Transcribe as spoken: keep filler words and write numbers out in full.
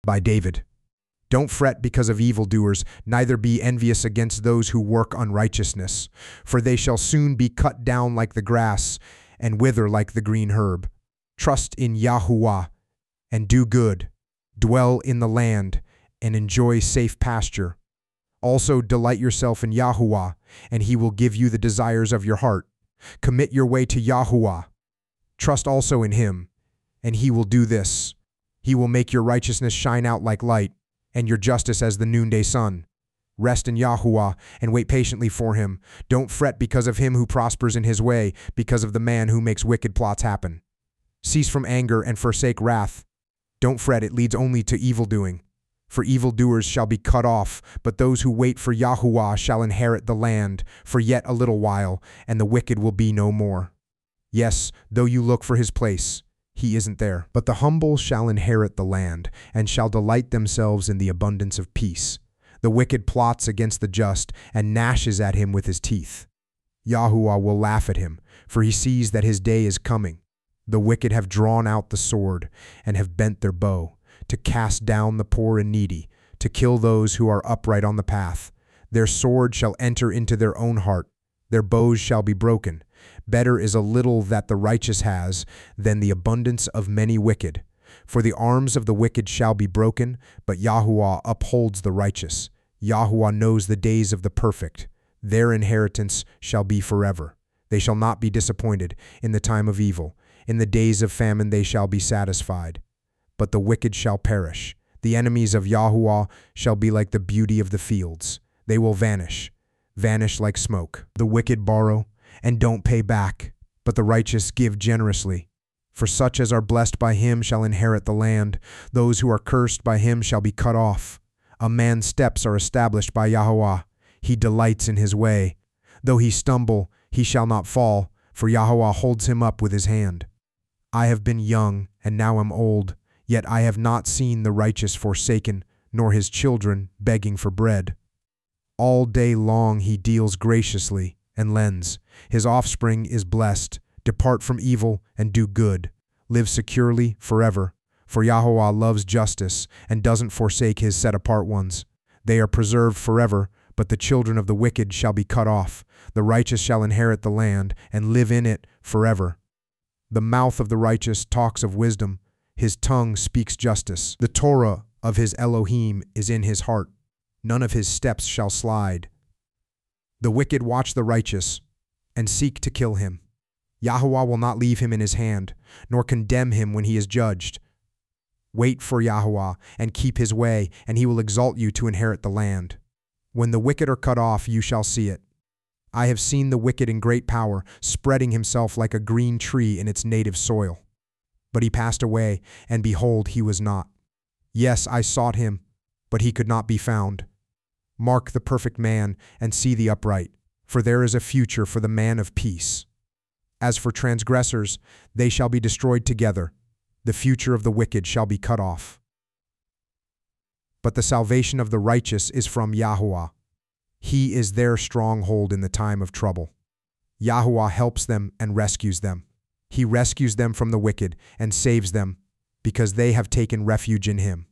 By David. Don't fret because of evildoers, neither be envious against those who work unrighteousness, for they shall soon be cut down like the grass and wither like the green herb. Trust in Yahuwah and do good, dwell in the land and enjoy safe pasture. Also delight yourself in Yahuwah, and he will give you the desires of your heart. Commit your way to Yahuwah. Trust also in him, and he will do this. He will make your righteousness shine out like light, and your justice as the noonday sun. Rest in Yahuwah and wait patiently for him. Don't fret because of him who prospers in his way, because of the man who makes wicked plots happen. Cease from anger and forsake wrath. Don't fret, it leads only to evildoing. For evildoers shall be cut off, but those who wait for Yahuwah shall inherit the land for yet a little while, and the wicked will be no more. Yes, though you look for his place, he isn't there. But the humble shall inherit the land, and shall delight themselves in the abundance of peace. The wicked plots against the just, and gnashes at him with his teeth. Yahuwah will laugh at him, for he sees that his day is coming. The wicked have drawn out the sword, and have bent their bow, to cast down the poor and needy, to kill those who are upright on the path. Their sword shall enter into their own heart, their bows shall be broken. Better is a little that the righteous has than the abundance of many wicked. For the arms of the wicked shall be broken, but Yahuwah upholds the righteous. Yahuwah knows the days of the perfect. Their inheritance shall be forever. They shall not be disappointed in the time of evil. In the days of famine they shall be satisfied. But the wicked shall perish. The enemies of Yahuwah shall be like the beauty of the fields. They will vanish, vanish like smoke. The wicked borrow and don't pay back, but the righteous give generously. For such as are blessed by him shall inherit the land. Those who are cursed by him shall be cut off. A man's steps are established by Yahuwah. He delights in his way. Though he stumble, he shall not fall, for Yahuwah holds him up with his hand. I have been young, and now am old, yet I have not seen the righteous forsaken, nor his children begging for bread. All day long he deals graciously and lends. His offspring is blessed. Depart from evil and do good. Live securely forever. For Yahuwah loves justice and doesn't forsake his set-apart ones. They are preserved forever, but the children of the wicked shall be cut off. The righteous shall inherit the land and live in it forever. The mouth of the righteous talks of wisdom. His tongue speaks justice. The Torah of his Elohim is in his heart. None of his steps shall slide. The wicked watch the righteous and seek to kill him. Yahuwah will not leave him in his hand, nor condemn him when he is judged. Wait for Yahuwah and keep his way, and he will exalt you to inherit the land. When the wicked are cut off, you shall see it. I have seen the wicked in great power, spreading himself like a green tree in its native soil. But he passed away, and behold, he was not. Yes, I sought him, but he could not be found. Mark the perfect man and see the upright, for there is a future for the man of peace. As for transgressors, they shall be destroyed together. The future of the wicked shall be cut off. But the salvation of the righteous is from Yahuwah. He is their stronghold in the time of trouble. Yahuwah helps them and rescues them. He rescues them from the wicked and saves them, because they have taken refuge in him.